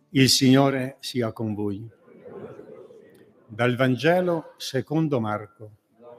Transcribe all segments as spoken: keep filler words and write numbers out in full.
Il Signore sia con voi. Dal Vangelo secondo Marco.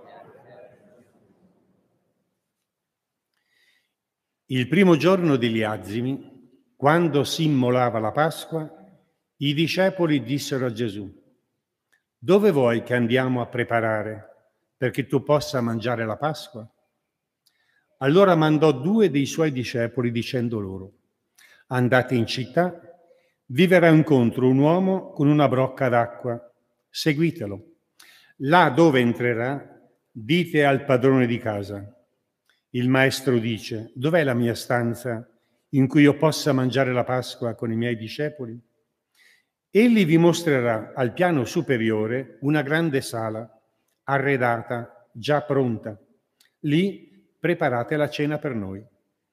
Il primo giorno degli Azimi, quando si immolava la Pasqua, i discepoli dissero a Gesù: «Dove vuoi che andiamo a preparare perché tu possa mangiare la Pasqua?» Allora mandò due dei suoi discepoli dicendo loro: «Andate in città, vi verrà incontro un uomo con una brocca d'acqua, seguitelo. Là dove entrerà, dite al padrone di casa: il maestro dice: dov'è la mia stanza in cui io possa mangiare la Pasqua con i miei discepoli? Egli vi mostrerà al piano superiore una grande sala, arredata, già pronta. Lì preparate la cena per noi».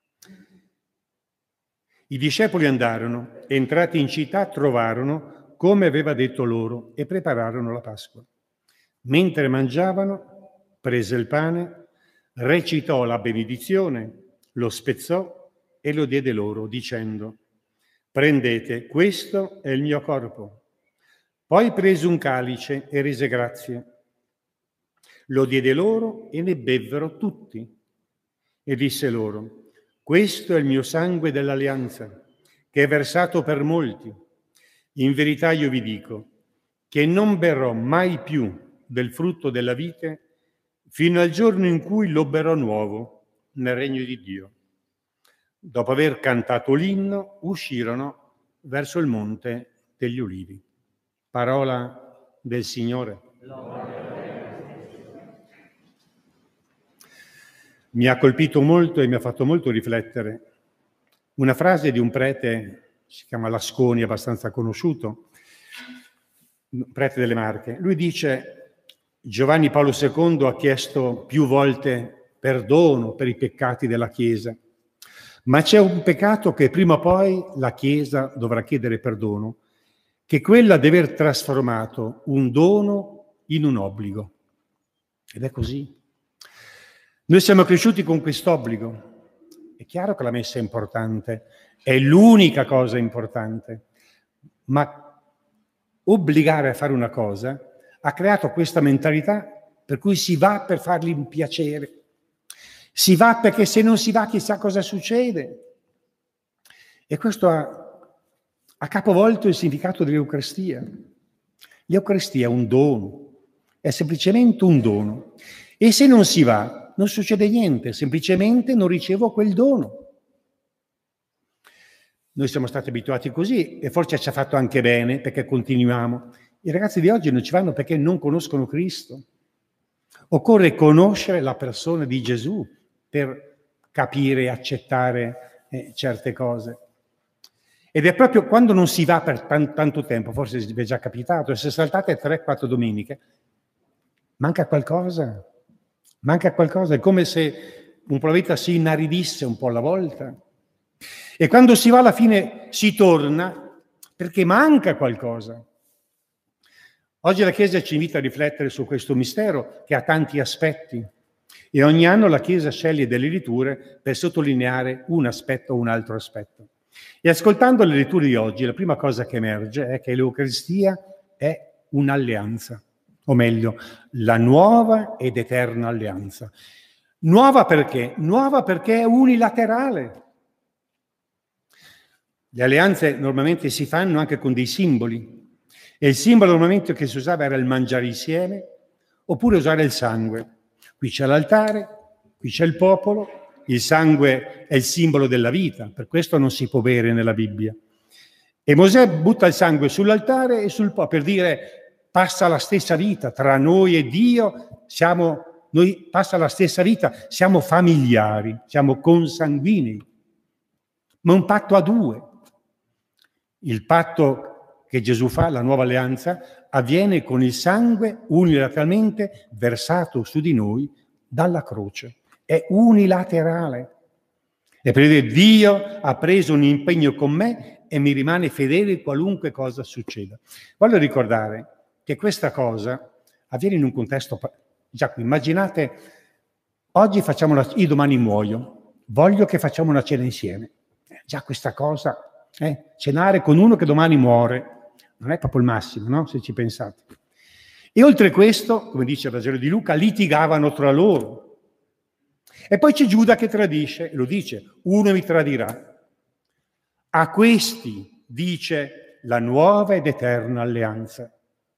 I discepoli andarono, entrati in città, trovarono come aveva detto loro e prepararono la Pasqua. Mentre mangiavano, prese il pane, recitò la benedizione, lo spezzò e lo diede loro, dicendo: «Prendete, questo è il mio corpo». Poi prese un calice e rese grazie. Lo diede loro e ne bevvero tutti. E disse loro: «Questo è il mio sangue dell'alleanza, che è versato per molti. In verità io vi dico che non berrò mai più del frutto della vite fino al giorno in cui lo berrò nuovo nel regno di Dio». Dopo aver cantato l'inno, uscirono verso il monte degli Ulivi. Parola del Signore. Mi ha colpito molto e mi ha fatto molto riflettere una frase di un prete, si chiama Lasconi, abbastanza conosciuto, un prete delle Marche. Lui dice: Giovanni Paolo secondo ha chiesto più volte perdono per i peccati della Chiesa, ma c'è un peccato che prima o poi la Chiesa dovrà chiedere perdono, che è quella di aver trasformato un dono in un obbligo. Ed è così. Noi siamo cresciuti con quest'obbligo. È chiaro che la messa è importante, è l'unica cosa importante, ma obbligare a fare una cosa ha creato questa mentalità per cui si va per fargli un piacere, si va perché se non si va chissà cosa succede. E questo ha, ha capovolto il significato dell'Eucaristia. L'Eucaristia è un dono, è semplicemente un dono. E se non si va, non succede niente, semplicemente non ricevo quel dono. Noi siamo stati abituati così e forse ci ha fatto anche bene perché continuiamo. I ragazzi di oggi non ci vanno perché non conoscono Cristo. Occorre conoscere la persona di Gesù per capire e accettare eh, certe cose. Ed è proprio quando non si va per t- tanto tempo, forse vi è già capitato, se saltate tre quattro domeniche, manca qualcosa. Manca qualcosa, è come se un po' la vita si inaridisse un po' alla volta. E quando si va alla fine si torna perché manca qualcosa. Oggi la Chiesa ci invita a riflettere su questo mistero che ha tanti aspetti e ogni anno la Chiesa sceglie delle letture per sottolineare un aspetto o un altro aspetto. E ascoltando le letture di oggi, la prima cosa che emerge è che l'Eucaristia è un'alleanza. O meglio, la nuova ed eterna alleanza. Nuova perché? Nuova perché è unilaterale. Le alleanze normalmente si fanno anche con dei simboli. E il simbolo normalmente che si usava era il mangiare insieme, oppure usare il sangue. Qui c'è l'altare, qui c'è il popolo, il sangue è il simbolo della vita, per questo non si può bere nella Bibbia. E Mosè butta il sangue sull'altare e sul popolo per dire: passa la stessa vita tra noi e Dio, siamo, noi passa la stessa vita, siamo familiari, siamo consanguinei, ma un patto a due. Il patto che Gesù fa, la nuova alleanza, avviene con il sangue unilateralmente versato su di noi dalla croce. È unilaterale. È per dire: Dio ha preso un impegno con me e mi rimane fedele qualunque cosa succeda. Voglio ricordare che questa cosa avviene in un contesto, già qui, immaginate, oggi facciamo una, io domani muoio, voglio che facciamo una cena insieme. Già questa cosa Eh? Cenare con uno che domani muore non è proprio il massimo, no? Se ci pensate. E oltre questo, come dice il Vangelo di Luca, litigavano tra loro. E poi c'è Giuda che tradisce, e lo dice, uno mi tradirà. A questi dice la nuova ed eterna alleanza.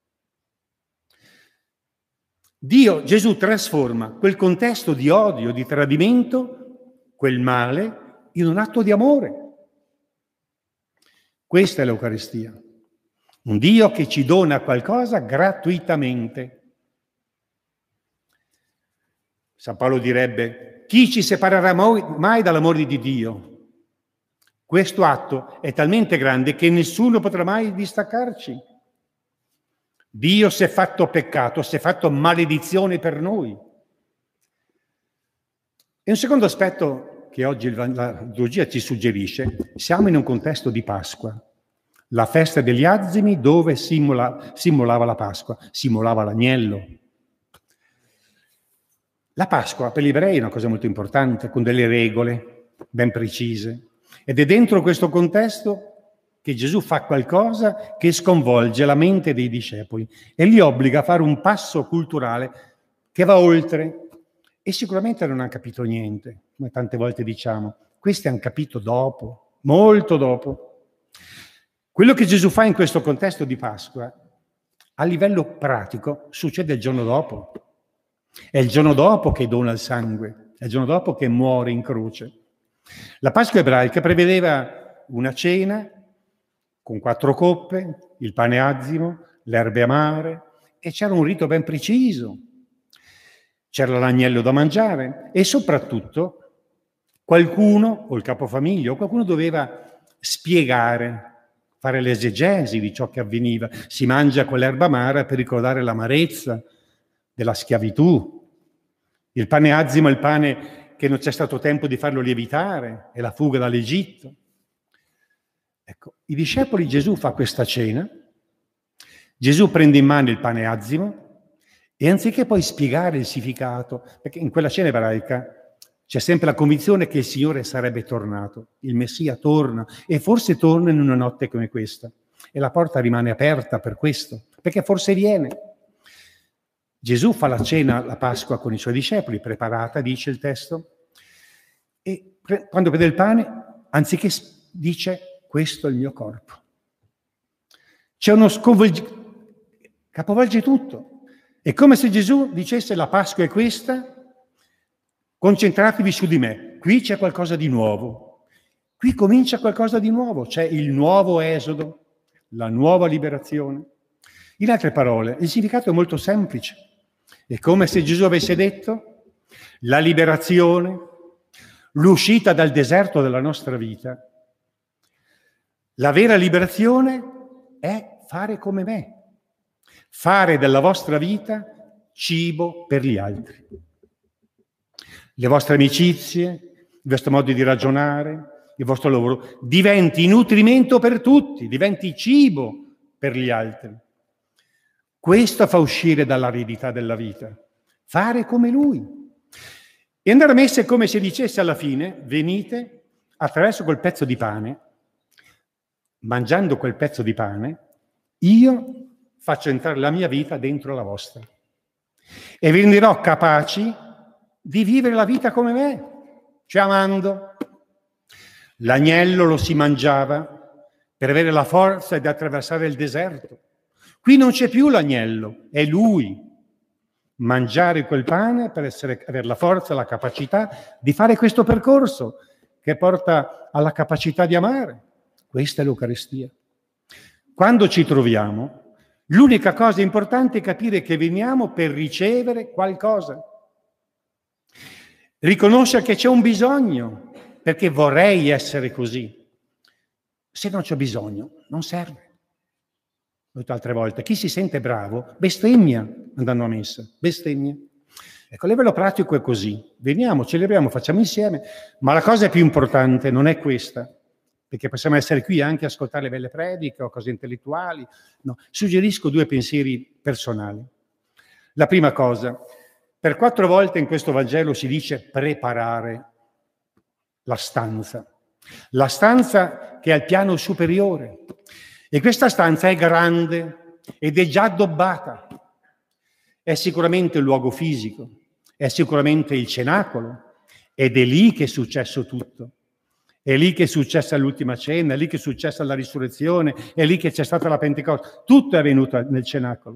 Dio, Gesù trasforma quel contesto di odio, di tradimento, quel male, in un atto di amore. Questa è l'Eucaristia. Un Dio che ci dona qualcosa gratuitamente. San Paolo direbbe, chi ci separerà mai dall'amore di Dio? Questo atto è talmente grande che nessuno potrà mai distaccarci. Dio si è fatto peccato, si è fatto maledizione per noi. E un secondo aspetto che oggi la liturgia ci suggerisce, siamo in un contesto di Pasqua, la festa degli azimi dove simula, simulava la Pasqua, simulava l'agnello. La Pasqua per gli ebrei è una cosa molto importante, con delle regole ben precise. Ed è dentro questo contesto che Gesù fa qualcosa che sconvolge la mente dei discepoli e li obbliga a fare un passo culturale che va oltre. E sicuramente non hanno capito niente, come tante volte diciamo. Questi hanno capito dopo, molto dopo. Quello che Gesù fa in questo contesto di Pasqua, a livello pratico, succede il giorno dopo. È il giorno dopo che dona il sangue, è il giorno dopo che muore in croce. La Pasqua ebraica prevedeva una cena con quattro coppe, il pane azimo, le erbe amare, e c'era un rito ben preciso. C'era l'agnello da mangiare e soprattutto qualcuno, o il capofamiglia, o qualcuno doveva spiegare, fare l'esegesi di ciò che avveniva. Si mangia quell'erba amara per ricordare l'amarezza della schiavitù. Il pane azimo è il pane che non c'è stato tempo di farlo lievitare, è la fuga dall'Egitto. Ecco, i discepoli, Gesù fa questa cena, Gesù prende in mano il pane azimo e anziché poi spiegare il significato, perché in quella cena ebraica c'è sempre la convinzione che il Signore sarebbe tornato, il Messia torna e forse torna in una notte come questa e la porta rimane aperta per questo, perché forse viene. Gesù fa la cena, la Pasqua con i suoi discepoli, preparata, dice il testo, e pre- quando vede il pane, anziché dice questo è il mio corpo. C'è uno sconvolgimento, capovolge tutto. È come se Gesù dicesse la Pasqua è questa, concentratevi su di me, qui c'è qualcosa di nuovo, qui comincia qualcosa di nuovo, c'è il nuovo esodo, la nuova liberazione. In altre parole, il significato è molto semplice. È come se Gesù avesse detto la liberazione, l'uscita dal deserto della nostra vita. La vera liberazione è fare come me, fare della vostra vita cibo per gli altri. Le vostre amicizie, il vostro modo di ragionare, il vostro lavoro diventi nutrimento per tutti, diventi cibo per gli altri. Questo fa uscire dall'aridità della vita, fare come Lui. E andare a messa è come se dicesse alla fine, venite attraverso quel pezzo di pane, mangiando quel pezzo di pane, io faccio entrare la mia vita dentro la vostra. E vi renderò capaci di vivere la vita come me, cioè amando. L'agnello lo si mangiava per avere la forza di attraversare il deserto. Qui non c'è più l'agnello, è lui. Mangiare quel pane per essere, avere la forza, la capacità di fare questo percorso che porta alla capacità di amare. Questa è l'Eucaristia. Quando ci troviamo, l'unica cosa importante è capire che veniamo per ricevere qualcosa. Riconoscere che c'è un bisogno, perché vorrei essere così. Se non c'è bisogno, non serve. L'ho detto altre volte, chi si sente bravo bestemmia andando a messa, bestemmia. Ecco, a livello pratico è così. Veniamo, celebriamo, facciamo insieme, ma la cosa più importante non è questa, perché possiamo essere qui anche a ascoltare le belle prediche o cose intellettuali. No, suggerisco due pensieri personali. La prima cosa, per quattro volte in questo Vangelo si dice preparare la stanza. la stanza che è al piano superiore. E questa stanza è grande ed è già addobbata. È sicuramente il luogo fisico, è sicuramente il cenacolo, ed è lì che è successo tutto. È lì che è successa l'ultima cena, è lì che è successa la risurrezione, è lì che c'è stata la Pentecoste. Tutto è avvenuto nel cenacolo.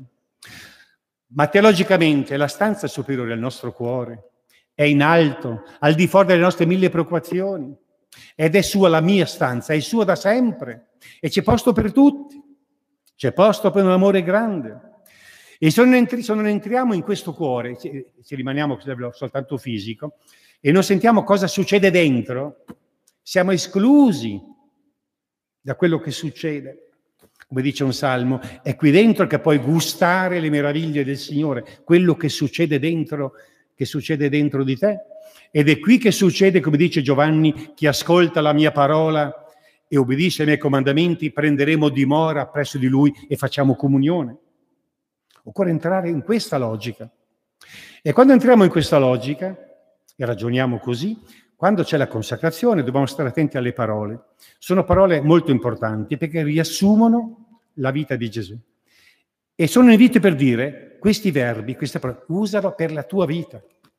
Ma teologicamente la stanza superiore al nostro cuore è in alto, al di fuori delle nostre mille preoccupazioni, ed è sua la mia stanza, è sua da sempre, e c'è posto per tutti, c'è posto per un amore grande. E se non, entri, se non entriamo in questo cuore, se, se rimaniamo soltanto fisico, e non sentiamo cosa succede dentro, siamo esclusi da quello che succede. Come dice un salmo, è qui dentro che puoi gustare le meraviglie del Signore, quello che succede dentro, che succede dentro di te. Ed è qui che succede, come dice Giovanni, chi ascolta la mia parola e obbedisce ai miei comandamenti, prenderemo dimora presso di Lui e facciamo comunione. Occorre entrare in questa logica. E quando entriamo in questa logica, e ragioniamo così, quando c'è la consacrazione dobbiamo stare attenti alle parole. Sono parole molto importanti perché riassumono la vita di Gesù. E sono inviti per dire, questi verbi, queste parole, usalo per la tua vita.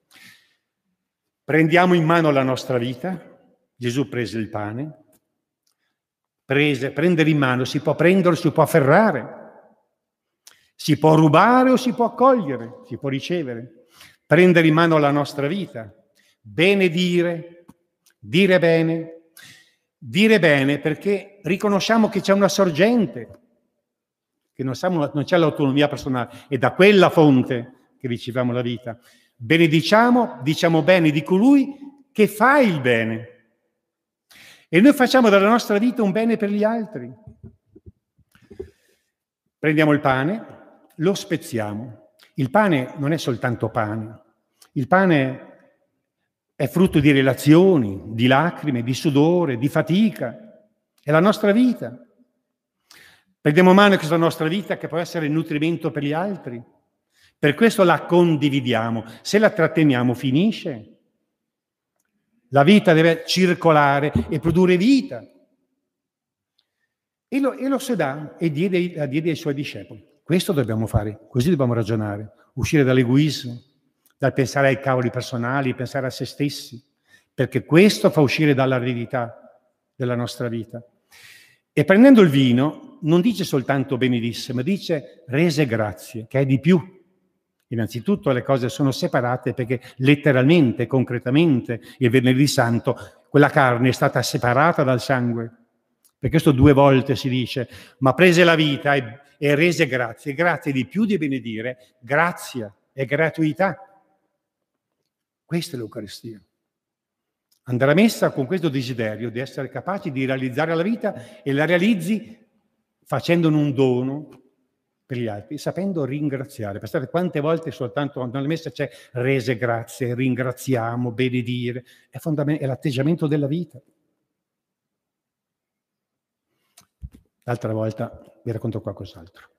Prendiamo in mano la nostra vita. Gesù prese il pane. Prese, prendere in mano, si può prendere, si può afferrare. Si può rubare o si può accogliere, si può ricevere. Prendere in mano la nostra vita. Benedire, dire bene, dire bene perché riconosciamo che c'è una sorgente, che non, siamo, non c'è l'autonomia personale, è da quella fonte che riceviamo la vita. Benediciamo, diciamo bene di colui che fa il bene. E noi facciamo della nostra vita un bene per gli altri. Prendiamo il pane, lo spezziamo. Il pane non è soltanto pane. Il pane è frutto di relazioni, di lacrime, di sudore, di fatica. È la nostra vita. Prendiamo mano a questa nostra vita che può essere nutrimento per gli altri. Per questo la condividiamo. Se la tratteniamo finisce. La vita deve circolare e produrre vita. E lo, e lo si dà e diede, la diede ai suoi discepoli. Questo dobbiamo fare, così dobbiamo ragionare. Uscire dall'egoismo, dal pensare ai cavoli personali, pensare a se stessi, perché questo fa uscire dall'aridità della nostra vita. E prendendo il vino non dice soltanto benedisse, ma dice rese grazie, che è di più. Innanzitutto le cose sono separate perché letteralmente, concretamente, il venerdì santo, quella carne è stata separata dal sangue. Per questo due volte si dice, ma prese la vita e, e rese grazie. Grazie di più di benedire, grazia e gratuità. Questa è l'Eucaristia. Andare a messa con questo desiderio di essere capaci di realizzare la vita e la realizzi facendone un dono per gli altri, sapendo ringraziare. Pensate quante volte soltanto nella messa c'è rese grazie, ringraziamo, benedire, è, fondament- è l'atteggiamento della vita. L'altra volta vi racconto qualcos'altro.